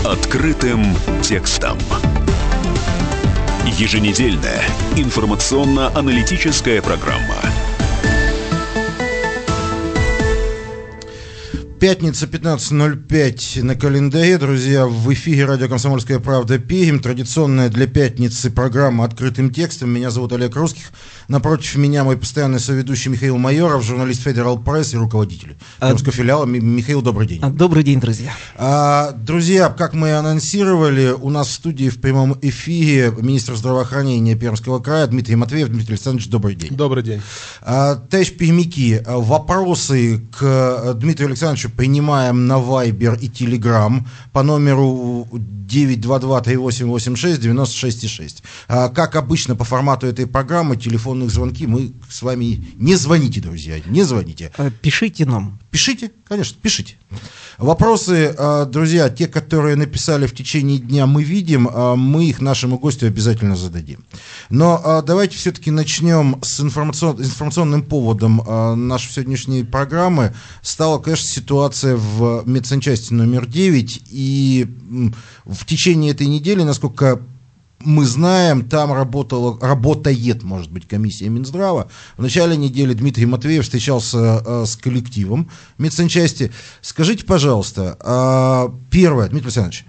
Открытым текстом. Еженедельная информационно-аналитическая программа. Пятница, 15:05 на календаре, друзья, в эфире радио «Комсомольская правда» Пермь. Традиционная для пятницы программа «Открытым текстом». Меня зовут Олег Русских. Напротив меня мой постоянный соведущий Михаил Майоров, журналист Федерал Пресс и руководитель пермского филиала. Михаил, добрый день. Добрый день, друзья. Друзья, как мы и анонсировали, у нас в студии в прямом эфире министр здравоохранения Пермского края Дмитрий Матвеев. Дмитрий Александрович, добрый день. Добрый день. Товарищ пермяки, вопросы к Дмитрию Александровичу принимаем на Viber и Telegram по номеру 922-3886-96,6. Как обычно по формату этой программы, телефонных звонки мы с вами... Не звоните, друзья, не звоните. Пишите нам. Пишите, конечно, пишите. Вопросы, друзья, те, которые написали в течение дня, мы видим, мы их нашему гостю обязательно зададим. Но давайте все-таки начнем с информационным поводом нашей сегодняшней программы. Стала, конечно, ситуация в медсанчасти номер 9, и в течение этой недели, насколько мы знаем, там работает, может быть, комиссия Минздрава. В начале недели Дмитрий Матвеев встречался с коллективом медсанчасти. Скажите, пожалуйста, первое, Дмитрий Александрович,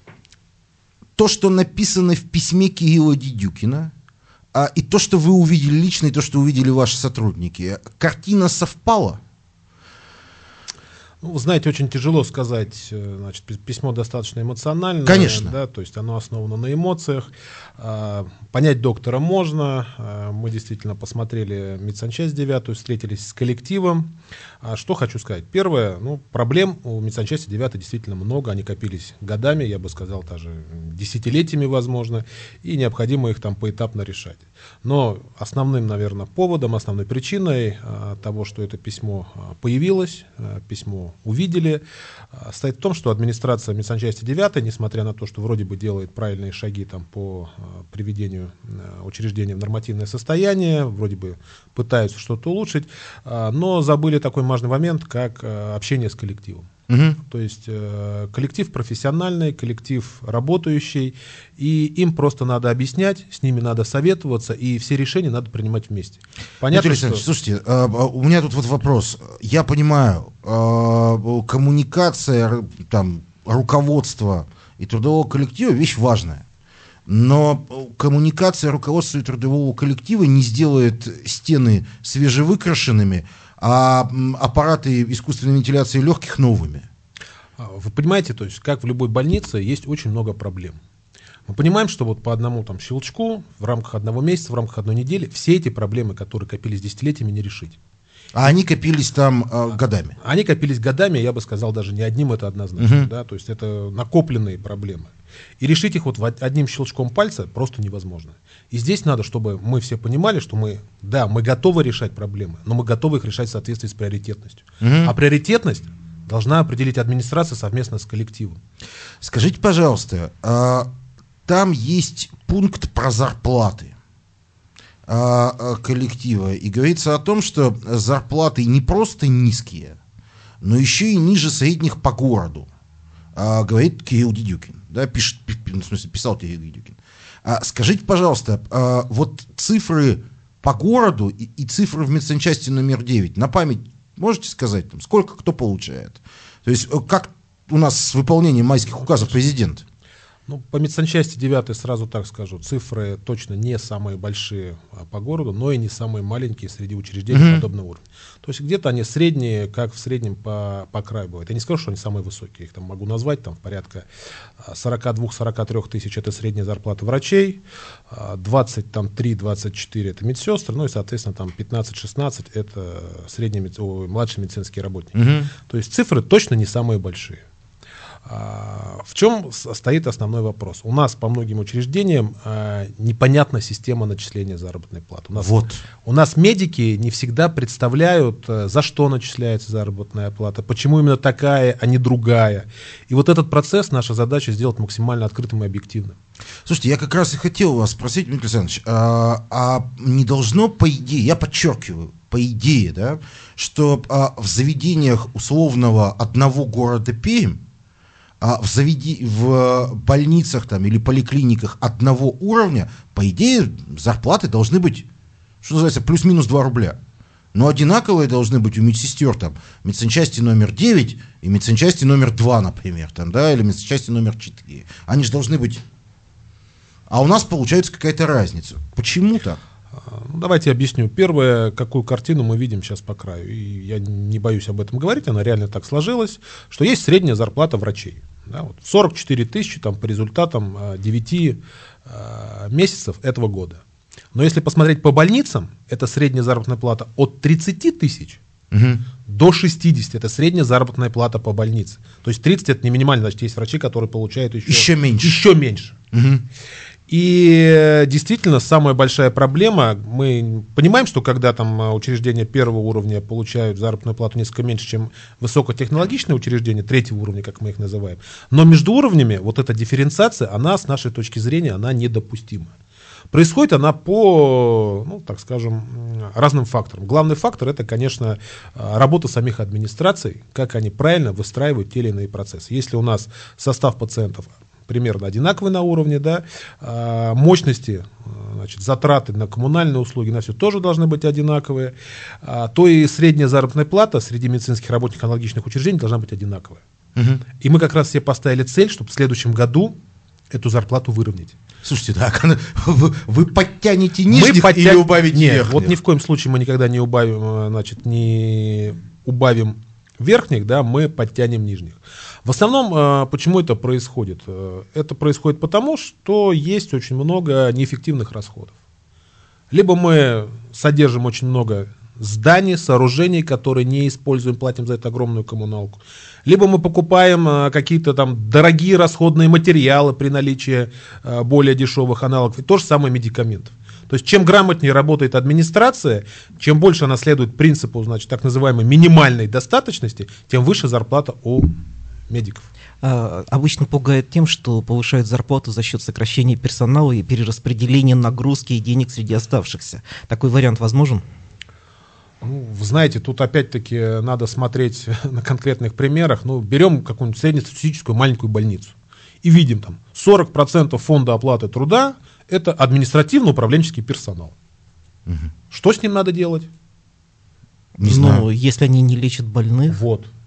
то, что написано в письме Кирилла Дедюкина, и то, что вы увидели лично, и то, что увидели ваши сотрудники, картина совпала? Ну, вы знаете, очень тяжело сказать, значит, письмо достаточно эмоциональное. Конечно. Да, то есть оно основано на эмоциях. Понять доктора можно. Мы действительно посмотрели медсанчасть 9, встретились с коллективом. Что хочу сказать. Первое, проблем у медсанчасти 9 действительно много. Они копились годами, я бы сказал, даже десятилетиями, возможно, и необходимо их там поэтапно решать. Но основным, наверное, поводом, основной причиной того, что это письмо появилось, письмо увидели, стоит в том, что администрация медсанчасти 9, несмотря на то, что вроде бы делает правильные шаги там, по приведению учреждения в нормативное состояние, вроде бы пытаются что-то улучшить, но забыли такой важный момент, как общение с коллективом. То есть коллектив профессиональный, коллектив работающий, и им просто надо объяснять, с ними надо советоваться, и все решения надо принимать вместе. Понятно, что... Слушайте, у меня тут вот вопрос. Я понимаю, коммуникация, там, руководство и трудового коллектива — вещь важная. Но коммуникация руководства и трудового коллектива не сделает стены свежевыкрашенными, а аппараты искусственной вентиляции легких новыми. Вы понимаете, то есть, как в любой больнице, есть очень много проблем. Мы понимаем, что вот по одному там щелчку, в рамках одного месяца, в рамках одной недели, все эти проблемы, которые копились десятилетиями, не решить. А они копились там годами? Они копились годами, я бы сказал, даже не одним, это однозначно. Да? То есть это накопленные проблемы. И решить их вот одним щелчком пальца просто невозможно. И здесь надо, чтобы мы все понимали, что мы готовы решать проблемы, но мы готовы их решать в соответствии с приоритетностью. А приоритетность должна определить администрация совместно с коллективом. Скажите, пожалуйста, там есть пункт про зарплаты коллектива, и говорится о том, что зарплаты не просто низкие, но еще и ниже средних по городу, говорит Кирилл Дедюкин. Да, писал Кирилл Дедюкин. Скажите, пожалуйста, вот цифры по городу и цифры в медсанчасти номер 9, на память можете сказать, там, сколько кто получает? То есть как у нас с выполнением майских указов президента? По медсанчасти 9 сразу так скажу, цифры точно не самые большие по городу, но и не самые маленькие среди учреждений подобного уровня. То есть где-то они средние, как в среднем по краю бывает. Я не скажу, что они самые высокие, их там могу назвать, там порядка 42-43 тысяч это средняя зарплата врачей, 23-24 это медсестры, ну и соответственно там 15-16 это младшие медицинские работники. То есть цифры точно не самые большие. В чем стоит основной вопрос? У нас по многим учреждениям непонятна система начисления заработной платы. У нас медики не всегда представляют, за что начисляется заработная плата, почему именно такая, а не другая. И вот этот процесс, наша задача сделать максимально открытым и объективным. Слушайте, я как раз и хотел вас спросить, Дмитрий Александрович, не должно, по идее, я подчеркиваю, по идее, да, что в заведениях условного одного города Пермь в больницах там, или поликлиниках одного уровня, по идее, зарплаты должны быть, что называется, плюс-минус 2 рубля. Но одинаковые должны быть у медсестер, там, медсанчасти номер 9 и медсанчасти номер 2, например, там, да, или медсанчасти номер 4. Они же должны быть... А у нас получается какая-то разница. Почему так? Давайте объясню. Первое, какую картину мы видим сейчас по краю. И я не боюсь об этом говорить, она реально так сложилась, что есть средняя зарплата врачей. Да, вот 44 тысячи там, по результатам 9 месяцев этого года. Но если посмотреть по больницам, это средняя заработная плата от 30 тысяч до 60. Это средняя заработная плата по больнице. То есть 30 это не минимально, значит, есть врачи, которые получают еще меньше. Еще меньше. И действительно, самая большая проблема, мы понимаем, что когда там учреждения первого уровня получают заработную плату несколько меньше, чем высокотехнологичные учреждения третьего уровня, как мы их называем, но между уровнями вот эта дифференциация, она с нашей точки зрения, она недопустима. Происходит она по, ну, так скажем, разным факторам. Главный фактор — это, конечно, работа самих администраций, как они правильно выстраивают те или иные процессы. Если у нас состав пациентов примерно одинаковый на уровне, да, мощности, значит, затраты на коммунальные услуги, на все тоже должны быть одинаковые, то и средняя заработная плата среди медицинских работников аналогичных учреждений должна быть одинаковая. И мы как раз себе поставили цель, чтобы в следующем году эту зарплату выровнять. Слушайте, так, вы подтянете нижних или убавите верхних? Вот ни в коем случае мы никогда не убавим, значит, не убавим верхних, да, мы подтянем нижних. В основном, почему это происходит? Это происходит потому, что есть очень много неэффективных расходов. Либо мы содержим очень много зданий, сооружений, которые не используем, платим за это огромную коммуналку. Либо мы покупаем какие-то там дорогие расходные материалы при наличии более дешевых аналогов. И то же самое медикаментов. То есть чем грамотнее работает администрация, чем больше она следует принципу, значит, так называемой минимальной достаточности, тем выше зарплата у медиков. Обычно пугает тем, что повышают зарплату за счет сокращения персонала и перераспределения нагрузки и денег среди оставшихся. Такой вариант возможен? Ну, вы знаете, тут опять-таки надо смотреть на конкретных примерах. Ну, берем какую-нибудь среднестатистическую маленькую больницу и видим там 40% фонда оплаты труда — это административно-управленческий персонал. Что с ним надо делать? Не знаю. Ну, если они не лечат больных.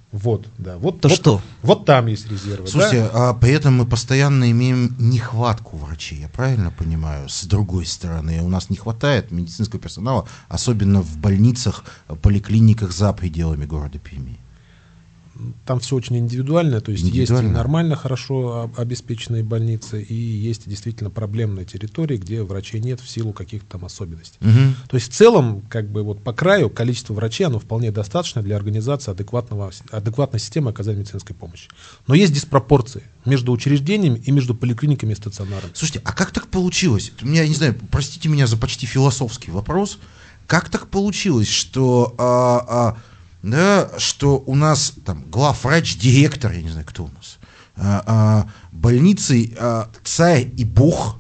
То Вот что? Вот там есть резервы. Слушайте, да? а при этом мы постоянно имеем нехватку врачей, я правильно понимаю? С другой стороны, у нас не хватает медицинского персонала, особенно в больницах, поликлиниках за пределами города Перми. Там все очень индивидуально, то есть есть и нормально, хорошо обеспеченные больницы, и есть действительно проблемные территории, где врачей нет в силу каких-то там особенностей. То есть в целом, как бы вот по краю, количество врачей, оно вполне достаточно для организации адекватной системы оказания медицинской помощи. Но есть диспропорции между учреждениями и между поликлиниками и стационарами. Слушайте, а как так получилось? У меня, я не знаю, простите меня за почти философский вопрос. Как так получилось, что... что у нас там главврач, директор, я не знаю, кто у нас, больницы царь и бог,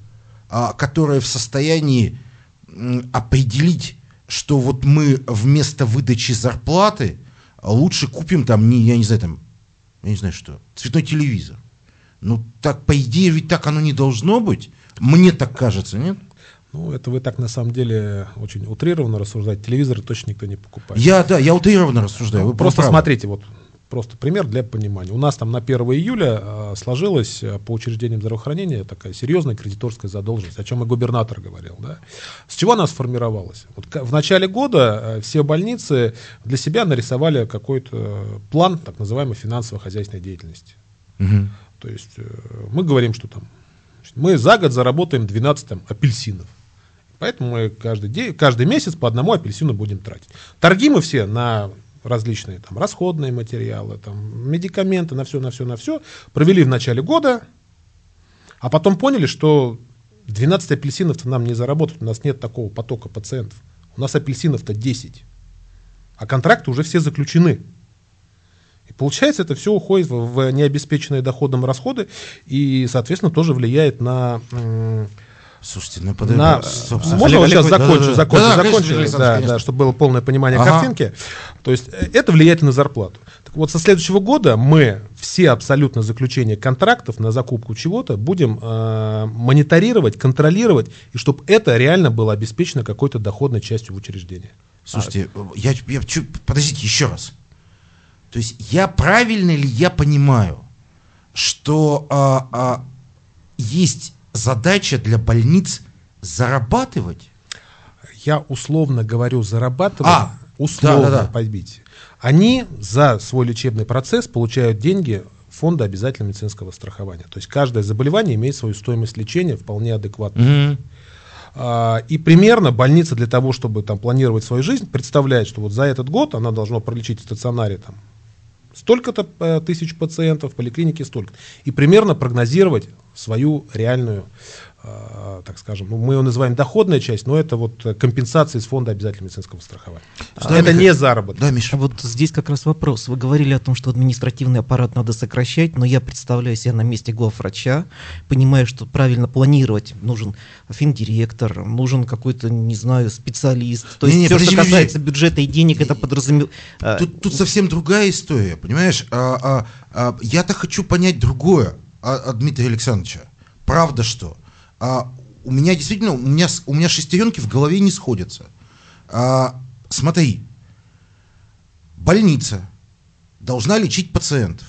которая в состоянии определить, что вот мы вместо выдачи зарплаты лучше купим там, я не знаю что, цветной телевизор. Ну, так, по идее, ведь так оно не должно быть. Мне так кажется, нет? Ну, это вы так на самом деле очень утрированно рассуждаете. Телевизоры точно никто не покупает. Я утрированно рассуждаю. Вы просто смотрите, вот просто пример для понимания. У нас там на 1 июля сложилась по учреждениям здравоохранения такая серьезная кредиторская задолженность, о чем и губернатор говорил. Да? С чего она сформировалась? Вот в начале года все больницы для себя нарисовали какой-то план так называемой финансово-хозяйственной деятельности. То есть мы говорим, что там мы за год заработаем 12 апельсинов. Поэтому мы каждый месяц по одному апельсину будем тратить. Торги мы все на различные там расходные материалы, там, медикаменты, на все провели в начале года, а потом поняли, что 12 апельсинов-то нам не заработать, у нас нет такого потока пациентов. У нас апельсинов-то 10, а контракты уже все заключены. И получается, это все уходит в необеспеченные доходом расходы и, соответственно, тоже влияет на... Слушайте, ну можно вот сейчас закончить, чтобы было полное понимание картинки. То есть это влияет на зарплату. Так вот со следующего года мы все абсолютно заключения контрактов на закупку чего-то будем мониторировать, контролировать, и чтобы это реально было обеспечено какой-то доходной частью в учреждении. Слушайте, подождите еще раз. То есть правильно ли я понимаю, что есть задача для больниц зарабатывать? Я условно говорю зарабатывать, условно поймите. Они за свой лечебный процесс получают деньги фонда обязательного медицинского страхования. То есть каждое заболевание имеет свою стоимость лечения вполне адекватную. И примерно больница для того, чтобы там планировать свою жизнь, представляет, что вот за этот год она должна пролечить в стационаре там столько-то тысяч пациентов, в поликлинике столько. И примерно прогнозировать свою реальную, так скажем, мы ее называем доходная часть, но это вот компенсация из фонда обязательного медицинского страхования. Это не заработок. Да, Миша. Вот здесь как раз вопрос. Вы говорили о том, что административный аппарат надо сокращать, но я представляю себя на месте главврача, понимаю, что правильно планировать нужен финдиректор, нужен какой-то, не знаю, специалист. То есть все, что касается бюджета и денег, это подразумевает... Тут совсем другая история, понимаешь? Я-то хочу понять другое от Дмитрия Александровича. Правда, что? У меня действительно, у меня шестеренки в голове не сходятся. Смотри, больница должна лечить пациентов,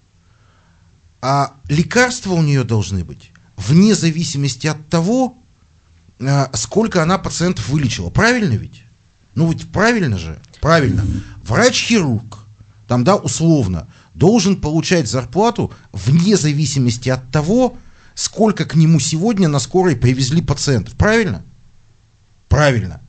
а лекарства у нее должны быть вне зависимости от того, сколько она пациентов вылечила. Правильно ведь? Ну ведь правильно же? Правильно. Врач-хирург, там, да, условно, должен получать зарплату вне зависимости от того, сколько к нему сегодня на скорой привезли пациентов. Правильно? Правильно.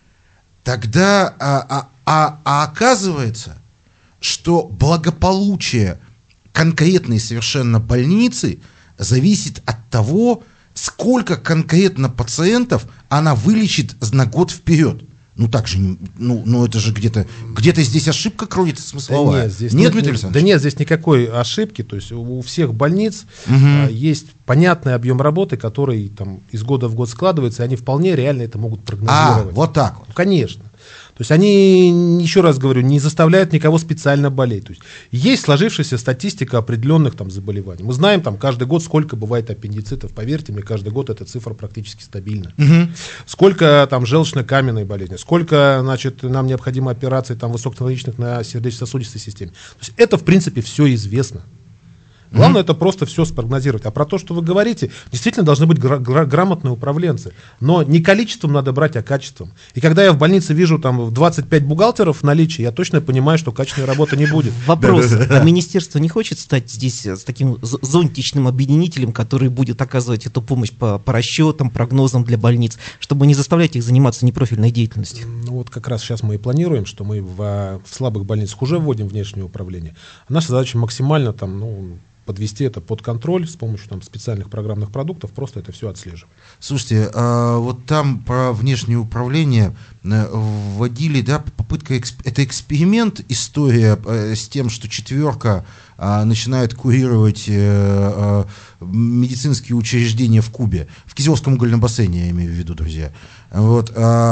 Тогда оказывается, что благополучие конкретной совершенно больницы зависит от того, сколько конкретно пациентов она вылечит на год вперед. Ну так же, ну это же где-то здесь ошибка кроется смысловая. Нет, Дмитрий Александрович? Да нет, здесь никакой ошибки. То есть у всех больниц есть понятный объем работы, который там из года в год складывается, и они вполне реально это могут прогнозировать. Вот так вот. Ну, конечно. То есть они, еще раз говорю, не заставляют никого специально болеть. То есть сложившаяся статистика определенных там заболеваний. Мы знаем там каждый год, сколько бывает аппендицитов. Поверьте мне, каждый год эта цифра практически стабильна. Сколько там желчно-каменной болезни, сколько, значит, нам необходимо операций там высокотехнологичных на сердечно-сосудистой системе. То есть это, в принципе, все известно. Главное это просто все спрогнозировать. А про то, что вы говорите, действительно должны быть грамотные управленцы. Но не количеством надо брать, а качеством. И когда я в больнице вижу там 25 бухгалтеров в наличии, я точно понимаю, что качественной работы не будет. Вопрос. А министерство не хочет стать здесь с таким зонтичным объединителем, который будет оказывать эту помощь по расчетам, прогнозам для больниц, чтобы не заставлять их заниматься непрофильной деятельностью? Ну вот как раз сейчас мы и планируем, что мы в слабых больницах уже вводим внешнее управление. А наша задача максимально там, подвести это под контроль с помощью там специальных программных продуктов, просто это все отслеживать. Слушайте, вот там про внешнее управление вводили, да, попытка, это эксперимент, история с тем, что четверка начинает курировать медицинские учреждения в Кубе, в Кизиловском угольном бассейне, я имею в виду, друзья. Вот,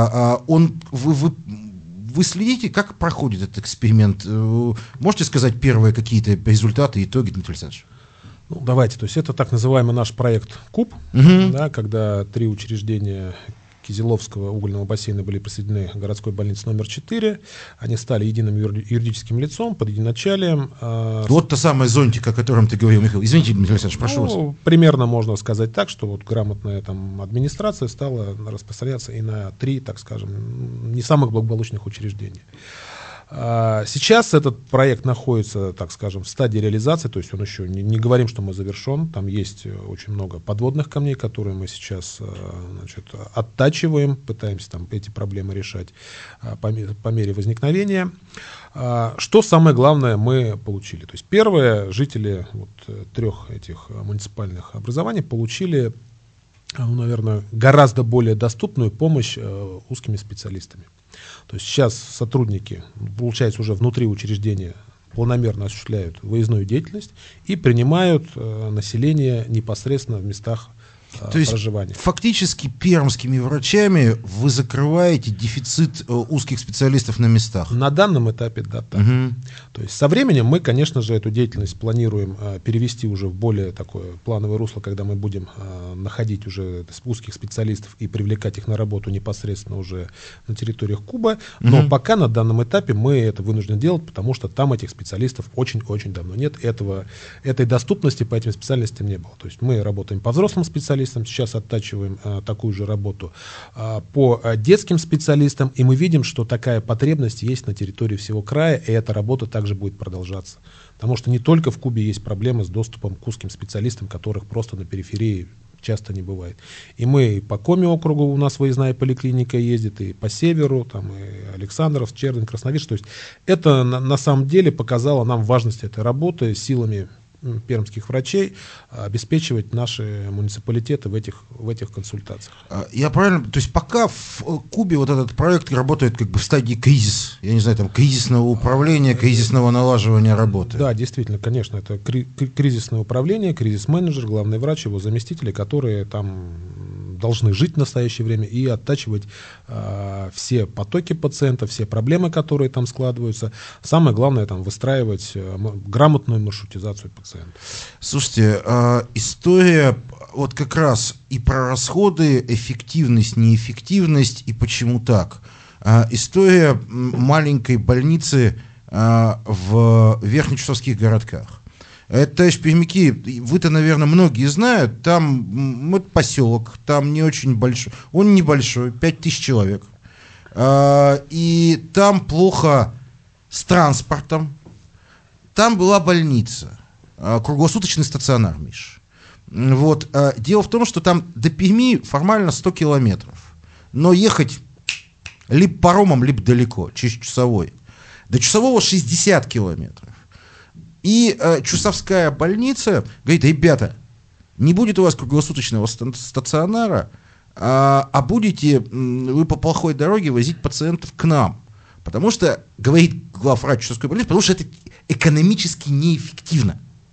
вы следите, как проходит этот эксперимент? Можете сказать первые какие-то результаты, итоги, Дмитрий Александрович? Ну, давайте. То есть это так называемый наш проект КУБ, да, когда 3 учреждения Кизиловского угольного бассейна были присоединены к городской больнице номер 4. Они стали единым юридическим лицом под единоначалием. Вот та самая зонтика, о котором ты говорил, Михаил. Извините, Дмитрий Александрович, прошу вас. Примерно можно сказать так, что вот грамотная там администрация стала распространяться и на 3, так скажем, не самых благополучных учреждений. Сейчас этот проект находится, так скажем, в стадии реализации, то есть он еще не говорим, что мы завершен, там есть очень много подводных камней, которые мы сейчас, значит, оттачиваем, пытаемся там эти проблемы решать по мере возникновения. Что самое главное мы получили? То есть первые жители вот 3 этих муниципальных образований получили, наверное, гораздо более доступную помощь узкими специалистами. То есть сейчас сотрудники, получается, уже внутри учреждения планомерно осуществляют выездную деятельность и принимают население непосредственно в местах То есть проживания. фактически пермскими врачами вы закрываете дефицит узких специалистов на местах. На данном этапе, да, так. То есть со временем мы, конечно же, эту деятельность планируем перевести уже в более такое плановое русло, когда мы будем находить уже узких специалистов и привлекать их на работу непосредственно уже на территориях Кубы. Но пока на данном этапе мы это вынуждены делать, потому что там этих специалистов очень-очень давно нет. Этой доступности по этим специальностям не было. То есть мы работаем по взрослым специалистам, сейчас оттачиваем такую же работу по детским специалистам, и мы видим, что такая потребность есть на территории всего края, и эта работа также будет продолжаться. Потому что не только в Кубе есть проблемы с доступом к узким специалистам, которых просто на периферии часто не бывает. И мы по Коми округу, у нас выездная поликлиника ездит, и по северу, там и Александров, Чердень, Красновишерск. То есть это на самом деле показало нам важность этой работы силами пермских врачей обеспечивать наши муниципалитеты в этих консультациях. Я правильно, то есть пока в Кубе вот этот проект работает как бы в стадии кризис, я не знаю, там кризисного управления, кризисного налаживания работы. Да, действительно, конечно, это кризисное управление, кризис-менеджер, главный врач, его заместители, которые там должны жить в настоящее время и оттачивать все потоки пациентов, все проблемы, которые там складываются. Самое главное там выстраивать грамотную маршрутизацию пациентов. Слушайте, история вот как раз и про расходы, эффективность, неэффективность и почему так. История маленькой больницы в верхнечусовских городках. Это, товарищ пермяки, вы-то, наверное, многие знают, там вот поселок, там не очень большой, он небольшой, 5000 человек. И там плохо с транспортом. Там была больница, круглосуточный стационар, Миш. Вот. Дело в том, что там до Перми формально 100 километров. Но ехать либо паромом, либо далеко, через Чусовой. До Чусового 60 километров. И Чусовская больница говорит: ребята, не будет у вас круглосуточного стационара, а будете вы по плохой дороге возить пациентов к нам. Потому что, говорит главврач Чусовской больницы, потому что это экономически неэффективно.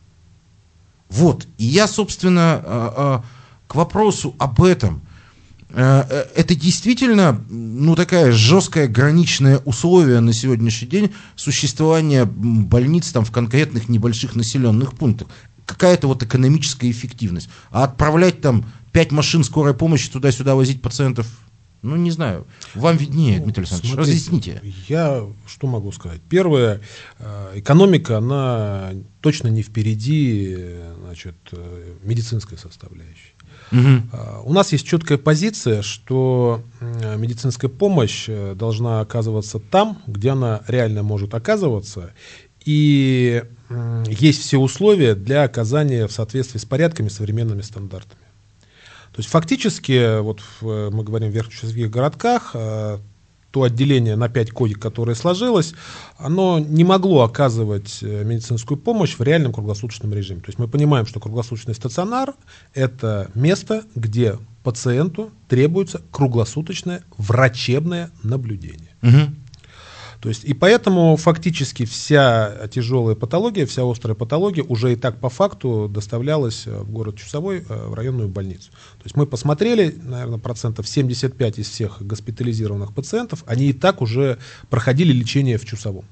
Вот. И я, собственно, к вопросу об этом. Это действительно, такая жесткая граничное условие на сегодняшний день существования больниц там в конкретных небольших населенных пунктах. Какая-то вот экономическая эффективность. А отправлять там 5 машин скорой помощи туда-сюда возить пациентов, не знаю. Вам виднее, Дмитрий Александрович. Смотрите, разъясните. Я что могу сказать? Первое, экономика, она точно не впереди, медицинской составляющей. У нас есть четкая позиция, что медицинская помощь должна оказываться там, где она реально может оказываться, и есть все условия для оказания в соответствии с порядками, современными стандартами. То есть фактически, вот мы говорим в верхнечусовских городках, то отделение на 5 коек, которое сложилось, оно не могло оказывать медицинскую помощь в реальном круглосуточном режиме. То есть мы понимаем, что круглосуточный стационар – это место, где пациенту требуется круглосуточное врачебное наблюдение. То есть, и поэтому фактически вся тяжелая патология, вся острая патология уже и так по факту доставлялась в город Чусовой, в районную больницу. То есть мы посмотрели, наверное, 75% из всех госпитализированных пациентов, они и так уже проходили лечение в Чусовом.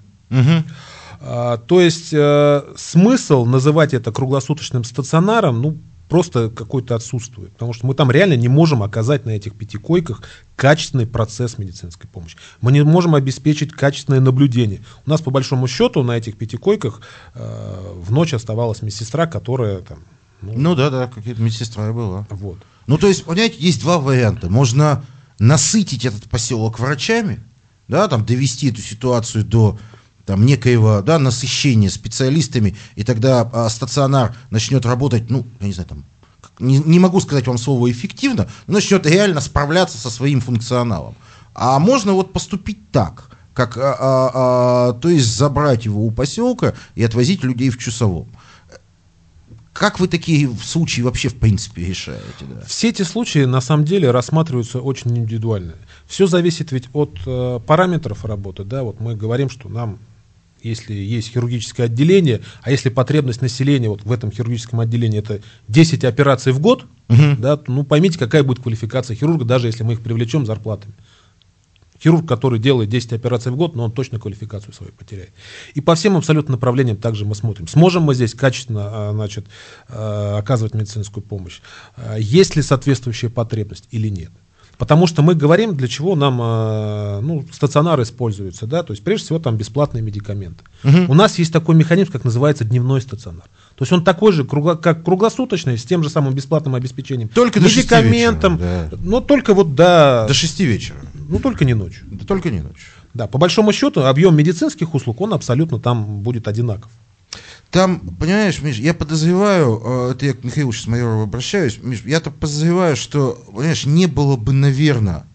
То есть смысл называть это круглосуточным стационаром, просто какой-то отсутствует, потому что мы там реально не можем оказать на этих 5 койках качественный процесс медицинской помощи. Мы не можем обеспечить качественное наблюдение. У нас, по большому счету, на этих 5 койках в ночь оставалась медсестра, которая там... какая-то медсестра и была. Вот. То есть, понимаете, есть два варианта. Можно насытить этот поселок врачами, довести эту ситуацию до некоего насыщения специалистами, и тогда стационар начнет работать, не могу сказать вам слово эффективно, но начнет реально справляться со своим функционалом. А можно поступить так, как, то есть забрать его у поселка и отвозить людей в Чусовом. Как вы такие случаи вообще в принципе решаете? Да? Все эти случаи на самом деле рассматриваются очень индивидуально. Все зависит ведь от параметров работы. Вот мы говорим, что нам если есть хирургическое отделение, а если потребность населения вот в этом хирургическом отделении это 10 операций в год, да, ну поймите, какая будет квалификация хирурга, даже если мы их привлечем зарплатами. Хирург, который делает 10 операций в год, но он точно квалификацию свою потеряет. И по всем абсолютно направлениям также мы смотрим. Сможем мы здесь качественно, значит, оказывать медицинскую помощь? Есть ли соответствующая потребность или нет? Потому что мы говорим, для чего нам стационары используются, да, то есть прежде всего там бесплатные медикаменты. У нас есть такой механизм, как называется дневной стационар. То есть он такой же, как круглосуточный, с тем же самым бесплатным обеспечением. Только медикаментом, до 6 вечера, да. Но только вот до 6 вечера. Ну, только не ночью. Да, только не ночью. Да, по большому счету, объем медицинских услуг, он абсолютно там будет одинаков. Там, понимаешь, Миш, я подозреваю, это я к Михаилу сейчас Майорову обращаюсь, Миш, я-то подозреваю, что, понимаешь, не было бы, наверное,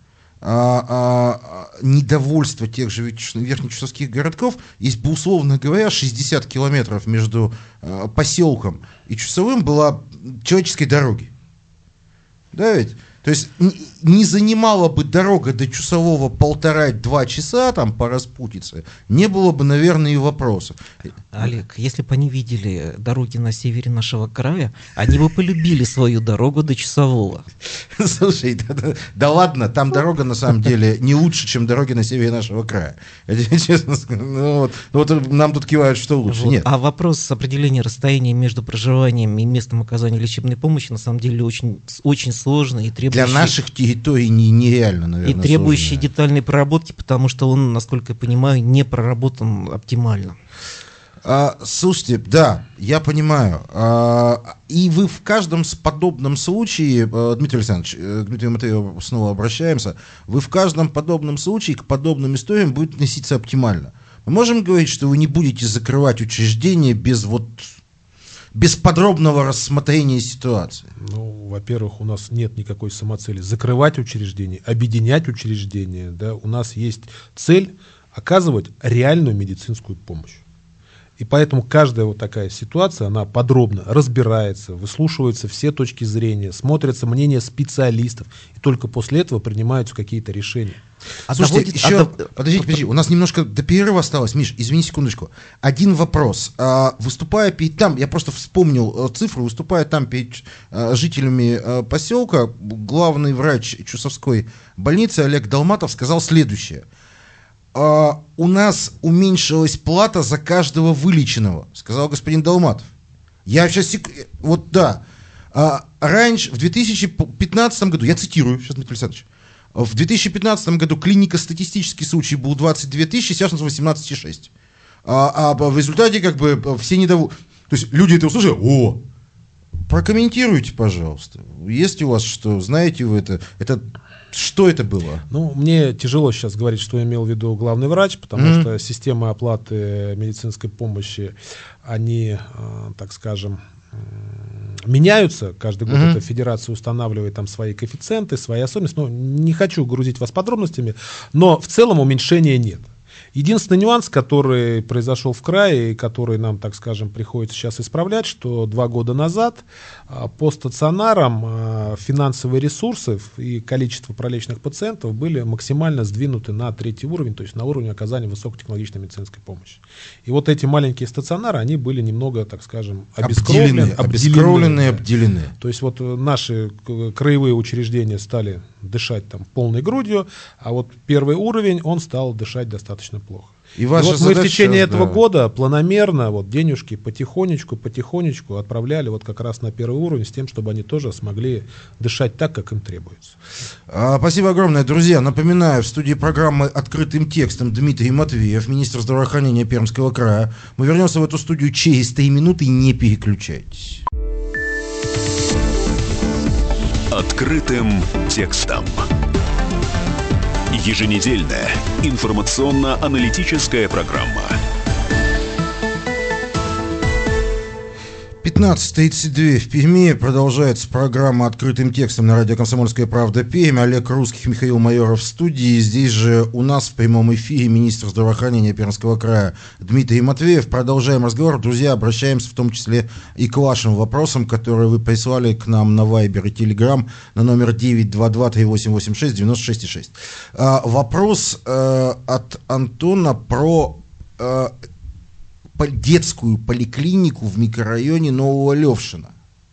недовольства тех же верхнечусовских городков, если бы, условно говоря, 60 километров между поселком и Чусовым была человеческой дороги. Да ведь? То есть не занимала бы дорога до Чусового 1,5-2 часа там по распутице, не было бы, наверное, и вопросов. Олег, если бы они видели дороги на севере нашего края, они бы полюбили свою дорогу до Чусового. Слушай, да ладно, там дорога на самом деле не лучше, чем дороги на севере нашего края. Я тебе честно скажу, вот нам тут кивают, что лучше. Вот. Нет. А вопрос определения расстояния между проживанием и местом оказания лечебной помощи на самом деле очень, очень сложный и требующий... Для наших территорий нереально, наверное, и требующий сложно. детальной проработки, потому что он, насколько я понимаю, не проработан оптимально. Слушайте, да, я понимаю. И вы в каждом подобном случае, Дмитрий Александрович, к Дмитрию Матвееву снова обращаемся, вы в каждом подобном случае к подобным историям будете относиться оптимально. Мы можем говорить, что вы не будете закрывать учреждения без подробного рассмотрения ситуации? Ну, во-первых, у нас нет никакой самоцели закрывать учреждения, объединять учреждения. Да? У нас есть цель оказывать реальную медицинскую помощь. И поэтому каждая вот такая ситуация, она подробно разбирается, выслушиваются все точки зрения, смотрятся мнения специалистов, и только после этого принимаются какие-то решения. Слушайте, подождите, у нас немножко до перерыва осталось. Миш, извини секундочку. Один вопрос. Выступая там, я просто вспомнил цифру, выступая там перед жителями поселка, главный врач Чусовской больницы Олег Долматов сказал следующее. У нас уменьшилась плата за каждого вылеченного, сказал господин Долматов. Я сейчас, вот да, раньше, в 2015 году, я цитирую, сейчас, Дмитрий Александрович, в 2015 году клиника статистический случай был 22 тысячи, сейчас у нас 18,6. А в результате как бы все недовольны. То есть люди это услышали, прокомментируйте, пожалуйста. Есть у вас что, знаете вы это что это было? Ну, мне тяжело сейчас говорить, что имел в виду главный врач, потому что системы оплаты медицинской помощи, они, так скажем, меняются. Каждый год эта федерация устанавливает там свои коэффициенты, свои особенности. Ну, не хочу грузить вас подробностями, но в целом уменьшения нет. Единственный нюанс, который произошел в крае и который нам, так скажем, приходится сейчас исправлять, что 2 года назад по стационарам финансовые ресурсы и количество пролеченных пациентов были максимально сдвинуты на 3-й уровень, то есть на уровень оказания высокотехнологичной медицинской помощи. И вот эти маленькие стационары, они были немного, так скажем, обескровлены. Обделены. То есть вот наши краевые учреждения стали дышать там полной грудью, а вот 1-й уровень, он стал дышать достаточно плохо. И вот мы в течение этого года планомерно вот денежки потихонечку отправляли вот как раз на 1-й уровень с тем, чтобы они тоже смогли дышать так, как им требуется. Спасибо огромное, друзья. Напоминаю, в студии программы «Открытым текстом» Дмитрий Матвеев, министр здравоохранения Пермского края. Мы вернемся в эту студию через 3 минуты, не переключайтесь. Открытым текстом. Еженедельная информационно-аналитическая программа. 15:32 в Перми. Продолжается программа «Открытым текстом» на радио «Комсомольская правда» Пермь. Олег Русских, Михаил Майоров в студии. Здесь же у нас в прямом эфире министр здравоохранения Пермского края Дмитрий Матвеев. Продолжаем разговор. Друзья, обращаемся в том числе и к вашим вопросам, которые вы прислали к нам на Viber и Telegram на номер 922-3886-96,6. Вопрос от Антона про детскую поликлинику в микрорайоне Нового Левшина.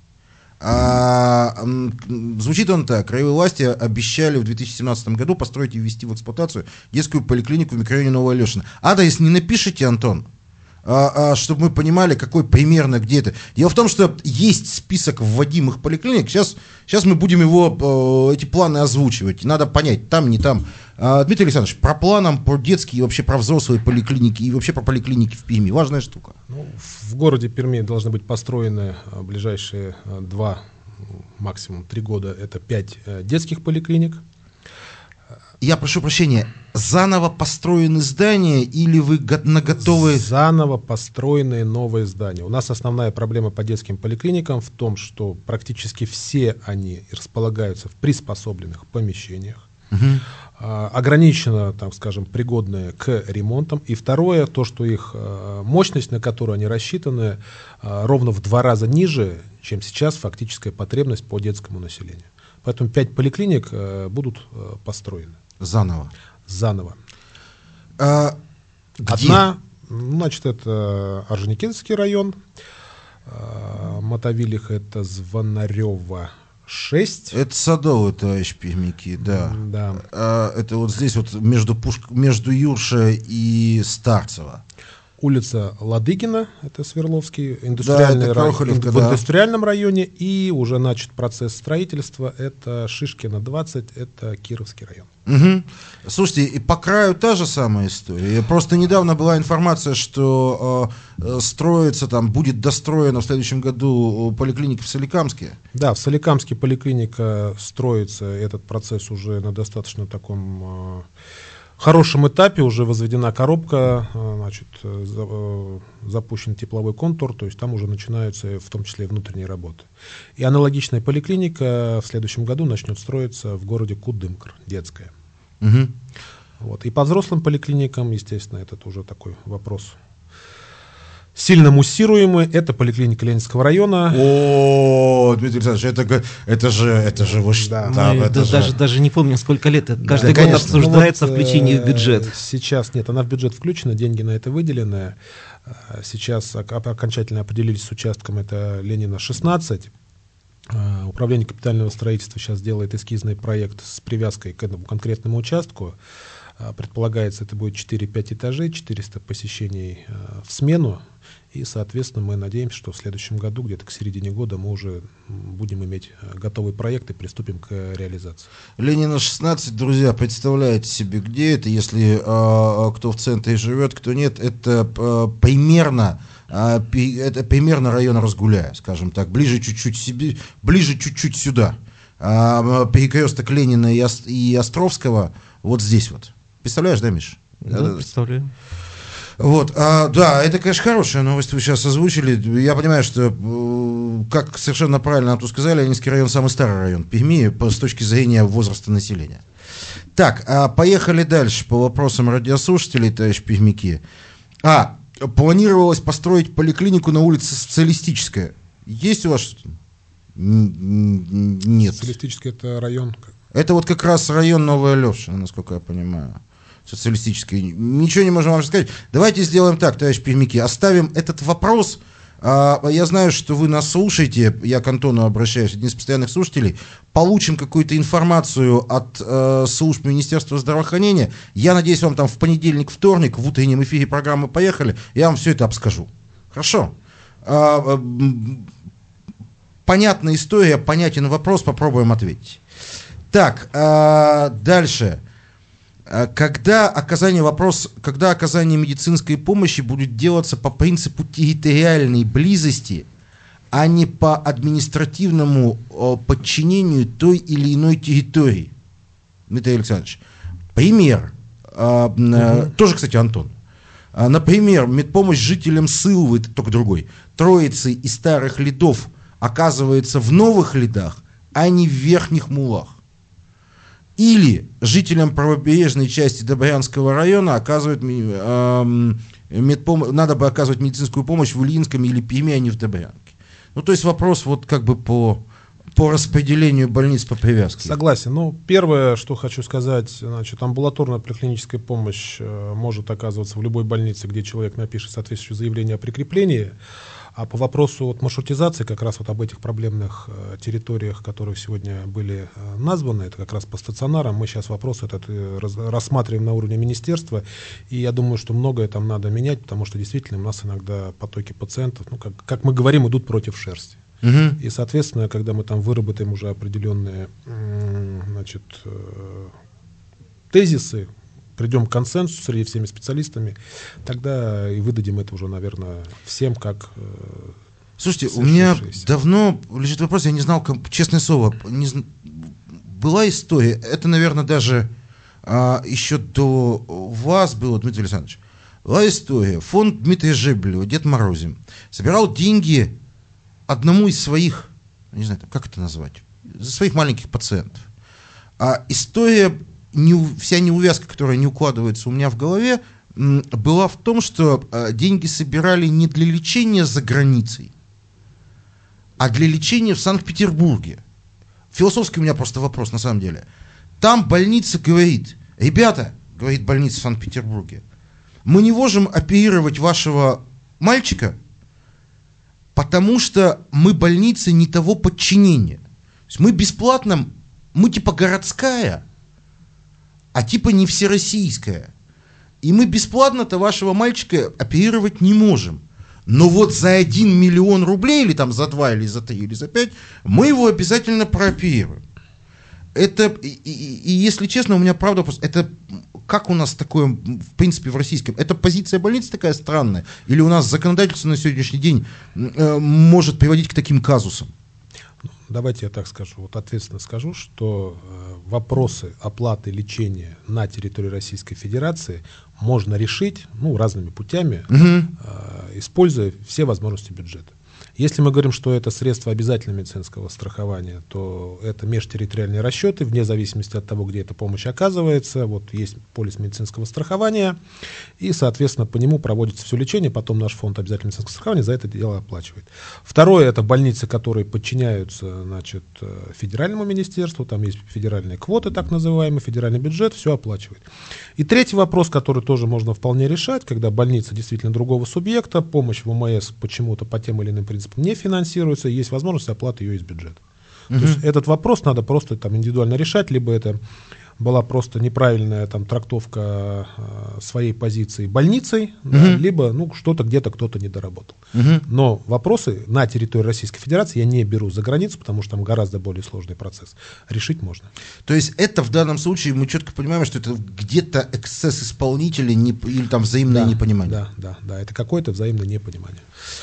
Звучит он так. Краевые власти обещали в 2017 году построить и ввести в эксплуатацию детскую поликлинику в микрорайоне Нового Левшина. Адрес не напишите, Антон, чтобы мы понимали, какой примерно где это. Дело в том, что есть список вводимых поликлиник. Сейчас мы будем эти планы озвучивать. Надо понять, там, не там. Дмитрий Александрович, про планы, про детские, вообще про взрослые поликлиники и вообще про поликлиники в Перми. Важная штука. В городе Перми должны быть построены ближайшие 2, максимум 3 года. Это 5 детских поликлиник. Я прошу прощения, заново построены здания или вы готовы? Заново построенные новые здания. У нас основная проблема по детским поликлиникам в том, что практически все они располагаются в приспособленных помещениях. Ограничено, так скажем, пригодные к ремонтам. И второе, то, что их мощность, на которую они рассчитаны, ровно в 2 раза ниже, чем сейчас фактическая потребность по детскому населению. Поэтому 5 поликлиник будут построены. Заново. Одна, значит, это Орджоникидзевский район, Мотовилиха — это Звонарева 6. Это Садовый, товарищ Пермяки, да. Это вот здесь вот между Юрша и Старцево. Улица Ладыгина, это Свердловский индустриальный район, в индустриальном районе, и уже начат процесс строительства, это Шишкина 20, это Кировский район. Угу. Слушайте, и по краю та же самая история. Просто недавно была информация, что строится там, будет достроена в следующем году поликлиника в Соликамске. Да, в Соликамске поликлиника строится, этот процесс уже на достаточно таком хорошем этапе, уже возведена коробка, значит, запущен тепловой контур, то есть там уже начинаются в том числе и внутренние работы. И аналогичная поликлиника в следующем году начнет строиться в городе Кудымкар, детская. Угу. Вот. И по взрослым поликлиникам, естественно, этот уже такой вопрос сильно муссируемый. Это поликлиника Ленинского района. О, Дмитрий Александрович, это же вы что? Да, даже не помню, сколько лет. Это каждый год обсуждается включение в бюджет. Сейчас нет, она в бюджет включена, деньги на это выделены. Сейчас окончательно определились с участком, это Ленина 16. Управление капитального строительства сейчас делает эскизный проект с привязкой к этому конкретному участку. Предполагается, это будет 4-5 этажей, 400 посещений в смену. И, соответственно, мы надеемся, что в следующем году, где-то к середине года, мы уже будем иметь готовый проект и приступим к реализации. Ленина 16, друзья, представляете себе, где это, если кто в центре живет, кто нет, это примерно район Разгуляя, скажем так, ближе чуть-чуть сюда. Перекресток Ленина и Островского вот здесь вот. Представляешь, да, Миш? Да, представляю. Вот, да, это, конечно, хорошая новость, вы сейчас озвучили. Я понимаю, что, как совершенно правильно нам тут сказали, Ленинский район самый старый район Перми с точки зрения возраста населения. Так, поехали дальше по вопросам радиослушателей, товарищ Пермяки. Планировалось построить поликлинику на улице Социалистическая. Есть у вас что-то? Нет. Социалистическая — это район? Это вот как раз район Новая Левшина, насколько я понимаю. Социалистической. Ничего не можем вам сказать. Давайте сделаем так, товарищ Пермяки. Оставим этот вопрос. Я знаю, что вы нас слушаете. Я к Антону обращаюсь, один из постоянных слушателей. Получим какую-то информацию от служб Министерства здравоохранения. Я надеюсь, вам там в понедельник, вторник, в утреннем эфире программы «Поехали», я вам все это обскажу. Хорошо? Понятная история, понятен вопрос, попробуем ответить. Так, дальше. Когда оказание медицинской помощи будет делаться по принципу территориальной близости, а не по административному подчинению той или иной территории? Дмитрий Александрович, пример, тоже, кстати, Антон. Например, медпомощь жителям Сылвы, это только другой, Троицы и Старых Ледов оказывается в Новых Ледах, а не в Верхних Мулах. Или жителям правобережной части Добрянского района надо бы оказывать медицинскую помощь в Ильинском или Перми, а не в Добрянке. Ну, то есть вопрос вот как бы по по распределению больниц по привязке. Согласен. Ну, первое, что хочу сказать, значит, амбулаторная поликлиническая помощь может оказываться в любой больнице, где человек напишет соответствующее заявление о прикреплении. А по вопросу вот маршрутизации, как раз вот об этих проблемных территориях, которые сегодня были названы, это как раз по стационарам, мы сейчас вопрос этот рассматриваем на уровне министерства, и я думаю, что многое там надо менять, потому что действительно у нас иногда потоки пациентов, ну, как мы говорим, идут против шерсти. И, соответственно, когда мы там выработаем уже определенные, значит, тезисы, придем к консенсусу среди всеми специалистами, тогда и выдадим это уже, наверное, всем как... Слушайте, у меня давно лежит вопрос, я не знал, честное слово, была история, это, наверное, даже еще до вас было, Дмитрий Александрович, была история, фонд Дмитрия Жебелева, Дед Морозин, собирал деньги одному из своих, не знаю, как это назвать, за своих маленьких пациентов. А история... вся неувязка, которая не укладывается у меня в голове, была в том, что деньги собирали не для лечения за границей, а для лечения в Санкт-Петербурге. Философский у меня просто вопрос, на самом деле. Там больница говорит: ребята, говорит больница в Санкт-Петербурге, мы не можем оперировать вашего мальчика, потому что мы больница не того подчинения. То есть мы бесплатно, мы типа городская, а типа не всероссийская. И мы бесплатно-то вашего мальчика оперировать не можем. Но вот за 1 миллион рублей, или там за 2, или за 3, или за 5, мы его обязательно прооперируем. Это, и если честно, у меня правда вопрос, это как у нас такое, в принципе, в российском, это позиция больницы такая странная? Или у нас законодательство на сегодняшний день может приводить к таким казусам? Давайте я так скажу, вот ответственно скажу, что вопросы оплаты лечения на территории Российской Федерации можно решить, ну, разными путями, используя все возможности бюджета. Если мы говорим, что это средства обязательного медицинского страхования, то это межтерриториальные расчеты, вне зависимости от того, где эта помощь оказывается. Вот есть полис медицинского страхования, и, соответственно, по нему проводится все лечение, потом наш фонд обязательного медицинского страхования за это дело оплачивает. Второе — это больницы, которые подчиняются, значит, федеральному министерству, там есть федеральные квоты, так называемый, федеральный бюджет, все оплачивает. И третий вопрос, который тоже можно вполне решать, когда больница действительно другого субъекта, помощь в ОМС почему-то по тем или иным принципам не финансируется, есть возможность оплаты ее из бюджета. То есть этот вопрос надо просто там индивидуально решать, либо это была просто неправильная там трактовка своей позиции больницей, да, либо ну, что-то где-то кто-то не доработал. Но вопросы на территории Российской Федерации я не беру за границу, потому что там гораздо более сложный процесс. Решить можно. То есть это в данном случае мы четко понимаем, что это где-то эксцесс исполнителя или там взаимное непонимание. Да, это какое-то взаимное непонимание.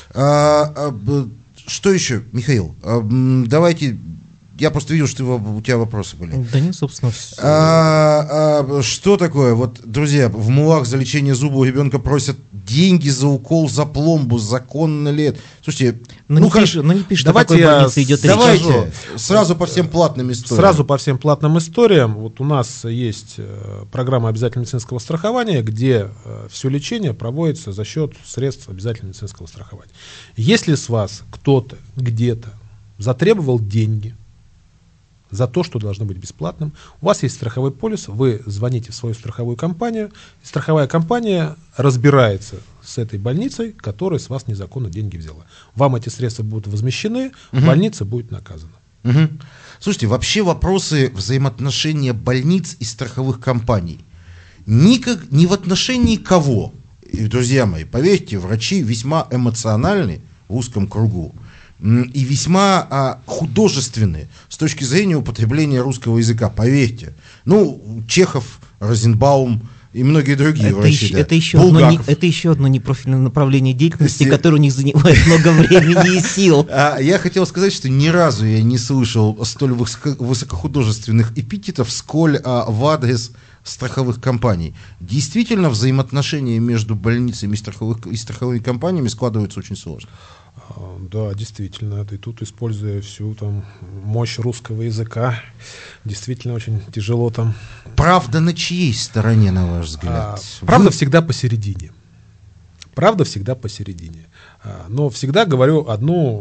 Что еще, Михаил? Давайте. Я просто видел, что у тебя вопросы были. Да нет, собственно, все. Что такое? Вот, друзья, в МУАК за лечение зуба у ребенка просят деньги за укол, за пломбу, законно ли это? Слушайте, не пишет, давайте о какой больнице идет речь. Давайте сразу по всем платным историям. Сразу по всем платным историям. Вот у нас есть программа обязательного медицинского страхования, где все лечение проводится за счет средств обязательного медицинского страхования. Если с вас кто-то где-то затребовал деньги за то, что должно быть бесплатным, у вас есть страховой полис, вы звоните в свою страховую компанию, и страховая компания разбирается с этой больницей, которая с вас незаконно деньги взяла. Вам эти средства будут возмещены, больница будет наказана. Слушайте, вообще вопросы взаимоотношения больниц и страховых компаний ни в отношении кого. И, друзья мои, поверьте, врачи весьма эмоциональны в узком кругу и весьма художественны с точки зрения употребления русского языка, поверьте. Ну, Чехов, Розенбаум и многие другие врачи. Это еще одно непрофильное направление деятельности, которое у них занимает много времени и сил. Я хотел сказать, что ни разу я не слышал столь высокохудожественных эпитетов, сколь в адрес страховых компаний. Действительно, взаимоотношения между больницами и страховыми компаниями складываются очень сложно. Да, действительно, и тут, используя всю там мощь русского языка, действительно очень тяжело там. Правда на чьей стороне, на ваш взгляд? Правда всегда посередине. Правда всегда посередине. Но всегда говорю одну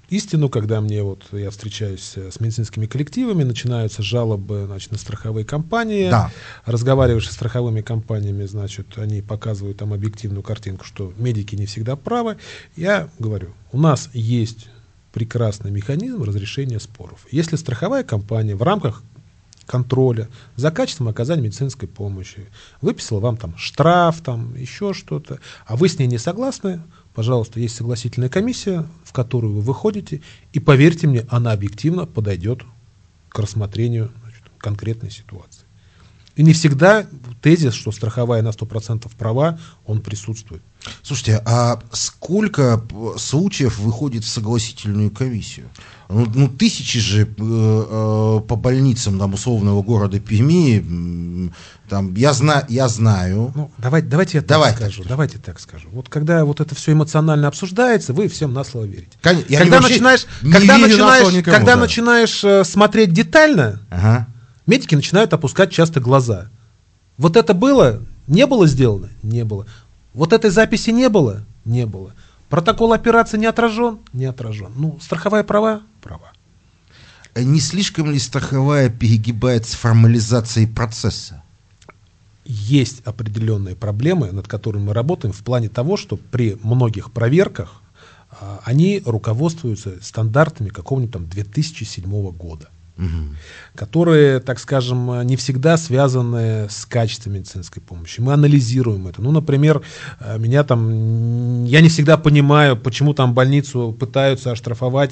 истину, когда я встречаюсь с медицинскими коллективами, начинаются жалобы, значит, на страховые компании. Да. Разговариваешь с страховыми компаниями, значит, они показывают там объективную картинку, что медики не всегда правы. Я говорю, у нас есть прекрасный механизм разрешения споров. Если страховая компания в рамках контроля за качеством оказания медицинской помощи выписала вам там штраф, там еще что-то, а вы с ней не согласны, пожалуйста, есть согласительная комиссия, в которую вы выходите, и поверьте мне, она объективно подойдет к рассмотрению, значит, конкретной ситуации. И не всегда тезис, что страховая на 100% права, он присутствует. Слушайте, а сколько случаев выходит в согласительную комиссию? Ну, тысячи же по больницам там, условного города Перми. Там, я знаю. Ну, давайте я так скажу. Вот когда вот это все эмоционально обсуждается, вы всем на слово верите. Когда начинаешь смотреть детально, медики начинают опускать часто глаза. Вот это было? Не было сделано? Не было. Вот этой записи не было? Не было. Протокол операции не отражен? Не отражен. Ну, страховая права? Права. Не слишком ли страховая перегибает с формализацией процесса? Есть определенные проблемы, над которыми мы работаем, в плане того, что при многих проверках они руководствуются стандартами какого-нибудь там 2007 года. Которые, так скажем, не всегда связаны с качеством медицинской помощи. Мы анализируем это. Ну, например, я не всегда понимаю, почему там больницу пытаются оштрафовать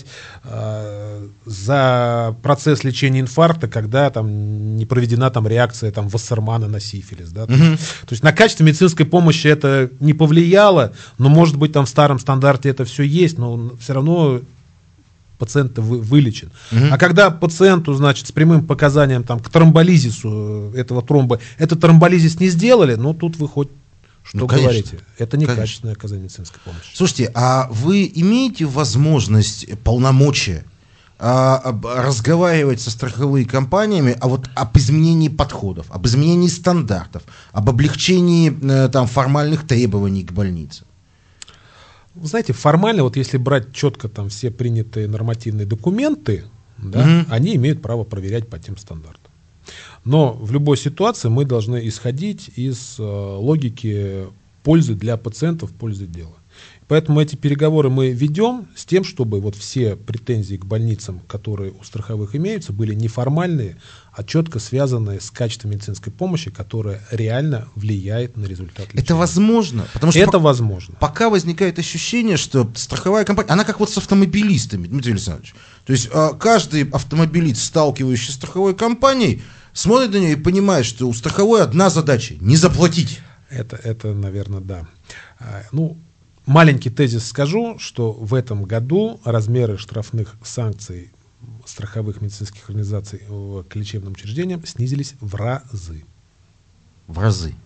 за процесс лечения инфаркта, когда там не проведена там реакция там Вассермана на сифилис. Да? То есть на качество медицинской помощи это не повлияло, но, может быть, там в старом стандарте это все есть, но все равно пациент вылечен. А когда пациенту, значит, с прямым показанием там, к тромболизису этого тромба, этот тромболизис не сделали, ну тут вы хоть что говорите. Это некачественное оказание медицинской помощи. Слушайте, а вы имеете возможность, полномочия разговаривать со страховыми компаниями об изменении подходов, об изменении стандартов, об облегчении там, формальных требований к больнице? Вы знаете, формально, вот если брать четко там все принятые нормативные документы, да, они имеют право проверять по тем стандартам. Но в любой ситуации мы должны исходить из логики пользы для пациентов, пользы дела. Поэтому эти переговоры мы ведем с тем, чтобы вот все претензии к больницам, которые у страховых имеются, были неформальные, а четко связанные с качеством медицинской помощи, которая реально влияет на результат лечения. Это возможно? Потому что это возможно. Пока возникает ощущение, что страховая компания, она как вот с автомобилистами, Дмитрий Александрович. То есть каждый автомобилист, сталкивающийся с страховой компанией, смотрит на нее и понимает, что у страховой одна задача – не заплатить. Это, наверное, да. Ну, маленький тезис скажу, что в этом году размеры штрафных санкций страховых медицинских организаций к лечебным учреждениям снизились в разы. В разы.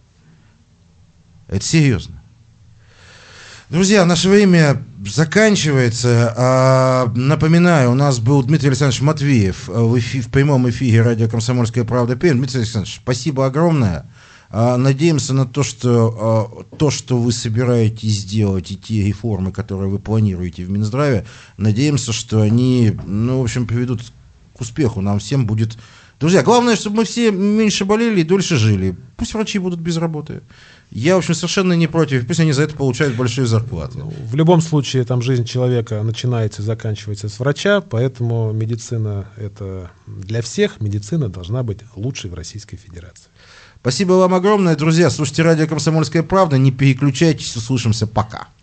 Это серьезно. Друзья, наше время заканчивается. Напоминаю, у нас был Дмитрий Александрович Матвеев в прямом эфире радио «Комсомольская правда». Дмитрий Александрович, спасибо огромное. Надеемся на то, что вы собираетесь сделать, и те реформы, которые вы планируете в Минздраве, надеемся, что они, в общем, приведут к успеху. Нам всем будет... Друзья, главное, чтобы мы все меньше болели и дольше жили. Пусть врачи будут без работы. Я, в общем, совершенно не против. Пусть они за это получают большие зарплаты. В любом случае, там жизнь человека начинается и заканчивается с врача, поэтому медицина — это для всех. Медицина должна быть лучшей в Российской Федерации. Спасибо вам огромное, друзья. Слушайте радио «Комсомольская правда». Не переключайтесь. Услышимся. Пока.